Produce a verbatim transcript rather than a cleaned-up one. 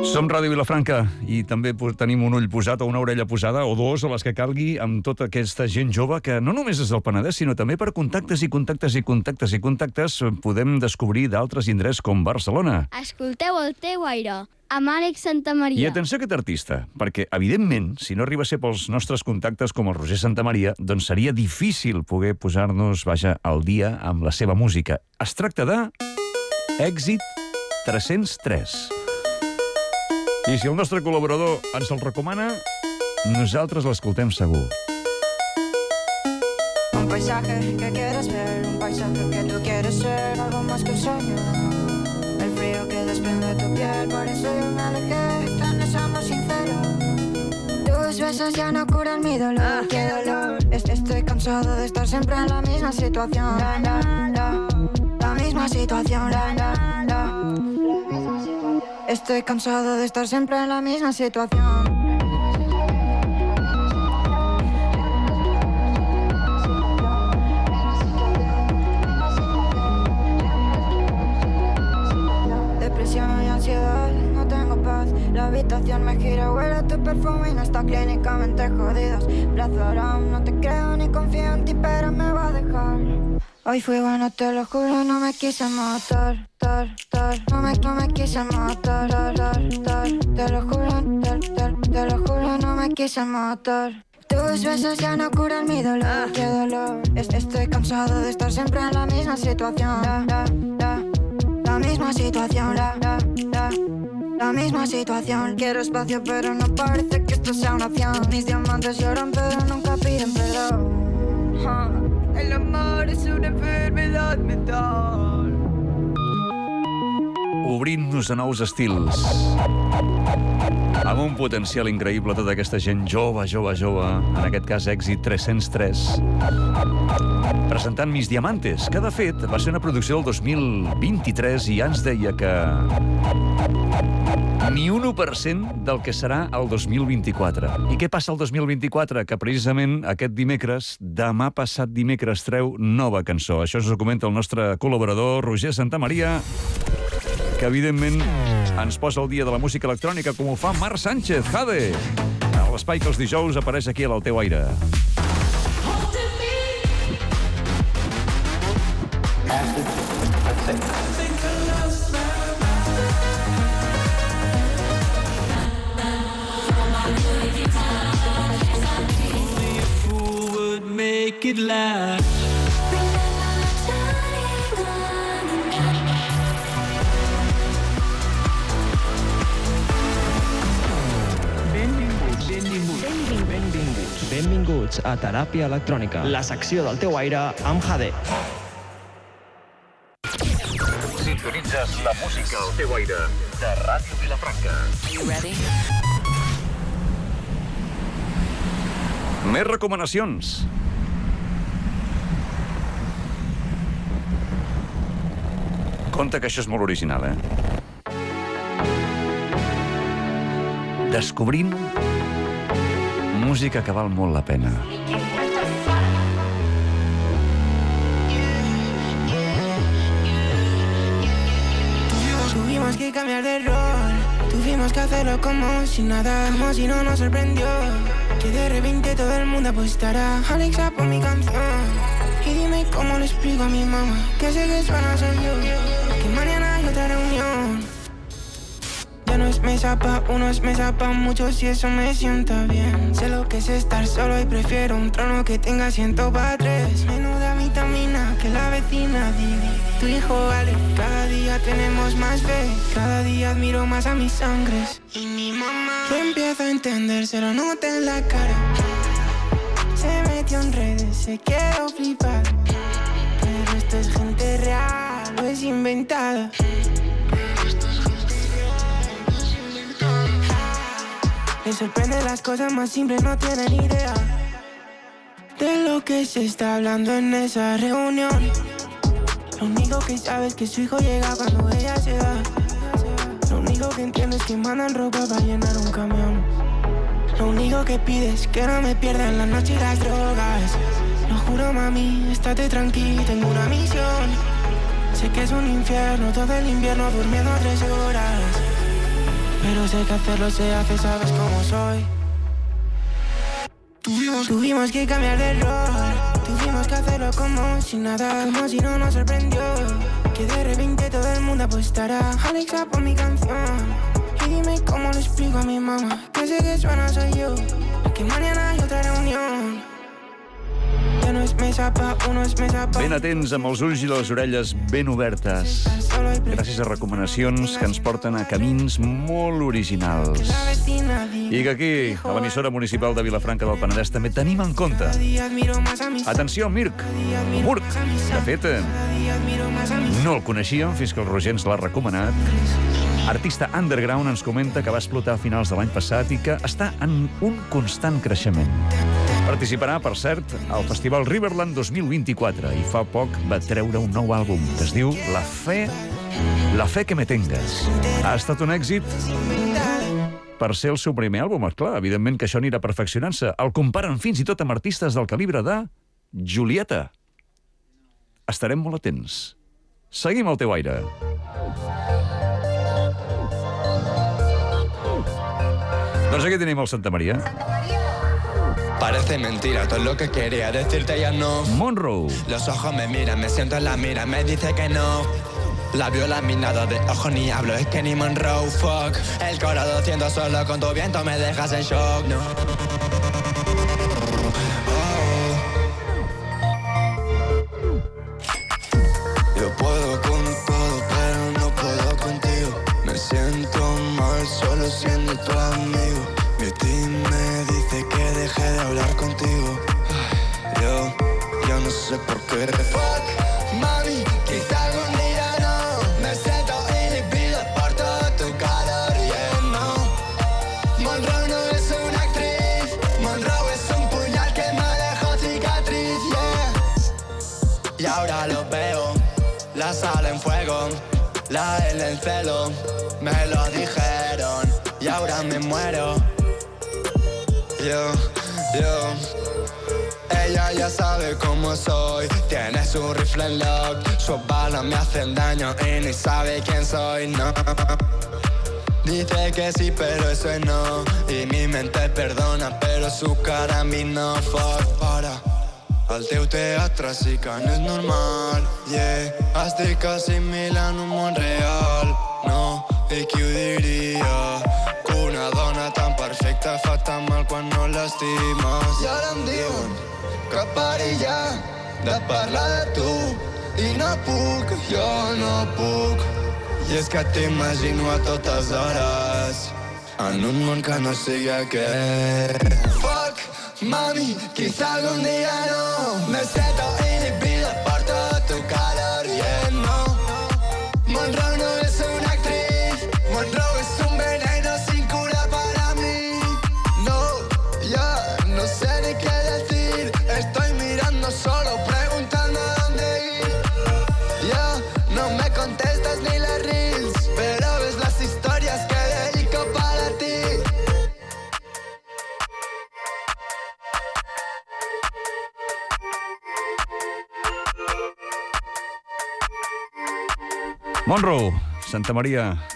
Som Ràdio Vilafranca i també tenim un ull posat o una orella posada, o dos, o les que calgui, amb tota aquesta gent jove que no només és del Penedès, sinó també per contactes i contactes i contactes i contactes podem descobrir d'altres indrets com Barcelona. Escolteu el teu aire, amb Àlex Santamaria. I atenció a aquest artista, perquè, evidentment, si no arriba a ser pels nostres contactes com el Roger Santamaria, doncs seria difícil poder posar-nos, vaja, al dia amb la seva música. Es tracta de Èxit tres-cents tres. I si el nostre col·laborador ens el recomana, nosaltres l'escoltem segur. Un paisaje que quieres ver, un paisaje que tú quieres ser, algo más que un sueño. El frío que desprende tu piel, por eso yo me alejé, tan somos sinceros. Tus besos ya no curan mi dolor, qué dolor. Estoy cansado de estar siempre en la misma situación. La, la, la, la misma situación, la, la, la. Estoy cansado de estar siempre en la misma situación. Depresión y ansiedad, no tengo paz. La habitación me gira, huele a tu perfume y no está clínicamente jodidos. Brazo around, no te creo ni confío en ti, pero me va a dejar. Hoy fui bueno, te lo juro, no me quise matar, tar, tar. No me, no me quise matar, tar, tar, tar. Te lo juro, te, te, te lo juro, no me quise matar. Tus besos ya no curan mi dolor, qué dolor. Estoy cansado de estar siempre en la misma situación. La, la, la, la misma situación, la, la, la. La misma situación, quiero espacio pero no parece que esto sea una opción. Mis diamantes lloran pero nunca piden perdón. huh. El amor és una enfermedad mental. Obrint-nos a nous estils, amb un potencial increïble tota aquesta gent jove, jove, jove, en aquest cas Èxit tres-cents tres, presentant Mis Diamantes, que de fet va ser una producció del dos mil vint-i-tres i ja ens deia que ni un u per cent del que serà el dos mil vint-i-quatre. I què passa el dos mil vint-i-quatre? Que precisament aquest dimecres, demà passat dimecres, treu nova cançó. Això ens ho comenta el nostre col·laborador, Roger Santamaria, que evidentment ens posa al dia de la música electrònica com ho fa Marc Sánchez, Jade. A l'espai que els dijous apareix aquí al teu aire. Make it last. Benvinguts, benvinguts, benvinguts, benvinguts a Teràpia Electrònica, la secció del teu aire amb Jade. Sintonitzes la música al teu aire de Ràdio Vilafranca. You ready? Més recomanacions. Compte que això és molt original, eh? Descobrint música que val molt la pena. Tuvimos que cambiar de rol, tuvimos que hacerlo como si nada, como si no nos sorprendió que de repente todo el mundo apostará Alexa por mi canción. Y dime cómo le explico a mi mamá que sé que suena soy yo, que mañana hay otra reunión. Ya no es mesa pa' uno, es mesa pa' muchos y eso me sienta bien. Sé lo que es estar solo y prefiero un trono que tenga asiento pa' tres. Menuda vitamina que la vecina Didi. Tu hijo vale, cada día tenemos más fe, cada día admiro más a mis sangres. Y mi mamá, yo empiezo a entender, se lo nota en la cara. Se metió en redes, se quedó flipar. Pero esto es gente real, o es inventada. Le sorprende las cosas más simples, no tienen idea de lo que se está hablando en esa reunión. Lo único que sabe es que su hijo llega cuando ella se va. Lo único que entiende es que mandan ropa para llenar un camión. Lo único que pide es que no me pierda en la noche y las drogas. Lo juro, mami, estate tranquila, tengo una misión. Sé que es un infierno todo el invierno durmiendo tres horas. pero sé que hacerlo se hace, sabes cómo soy. Tuvimos, tuvimos que cambiar de rol, tuvimos que hacerlo como si nada, como si no nos sorprendió, que de repente todo el mundo apostará. Alexa, pon mi canción y dime cómo le explico a mi mamá que sé que suena soy yo, que mañana hay otra reunión. Ja no és mesa pa uno, és mesa pa... Ben atents, amb els ulls i les orelles ben obertes. Gràcies a recomanacions que ens porten a camins molt originals. I que aquí, a l'emissora municipal de Vilafranca del Penedès, també tenim en compte. Atenció, Mirk. Murk. De fet, no el coneixíem fins que el Roger ens l'ha recomanat. Artista underground, ens comenta que va explotar a finals de l'any passat i que està en un constant creixement. Participarà, per cert, al Festival Riverland dos mil vint-i-quatre i fa poc va treure un nou àlbum que es diu La fe, La fe que me tengas. Ha estat un èxit per ser el seu primer àlbum, clar, evidentment que això anirà perfeccionant-se. El comparen fins i tot amb artistes del calibre de Julieta. Estarem molt atents. Seguim al teu aire. Doncs aquí tenim el Santa Maria. Parece mentira, todo lo que quería decirte ya no. Monroe. Los ojos me miran, me siento en la mira, me dice que no. Labios laminados de ojo ni hablo, es que ni Monroe, fuck. El corazón haciendo solo con tu viento me dejas en shock, no. Yo puedo con todo, pero no puedo contigo. Me siento mal solo siendo tu amigo. Mi team me dice que deje de hablar contigo. Yo, yo no sé por qué. Fuck, mami, quizá algún día no. Me siento inhibido por todo tu calor, yeah, no. Monroe no es una actriz, Monroe es un puñal que me dejó cicatriz, yeah. Y ahora lo veo, la sala en fuego, la del en celo. Me lo dijeron y ahora me muero. Yo, yo, ella ya sabe cómo soy. Tiene su rifle en lock, sus balas me hacen daño y ni sabe quién soy, no. Dice que sí, pero eso es no. Y mi mente perdona, pero su cara a mí no. Fuck, para. Al teu teatre sí que no és normal, yeah. Estic a cinc mil en un món real, no. I qui ho diria? Que una dona tan perfecta fa tan mal quan no l'estimes. I ara em diuen que pari ja de parlar de tu i no puc, jo no puc. I és que t'imagino a totes hores en un món que no sigui aquest. Fuck, mami, quizá algún día no. Me siento inhibido por todo tu calor, yeah, no. Monroe no es una actriz, Monroe es un veneno sin cura para mí. No, ya no sé ni qué decir. Estoy mirando solo preguntando a dónde ir. Ya no me contestas ni las reels, pero ves las historias que dedico para ti. Monroe, Santa Maria.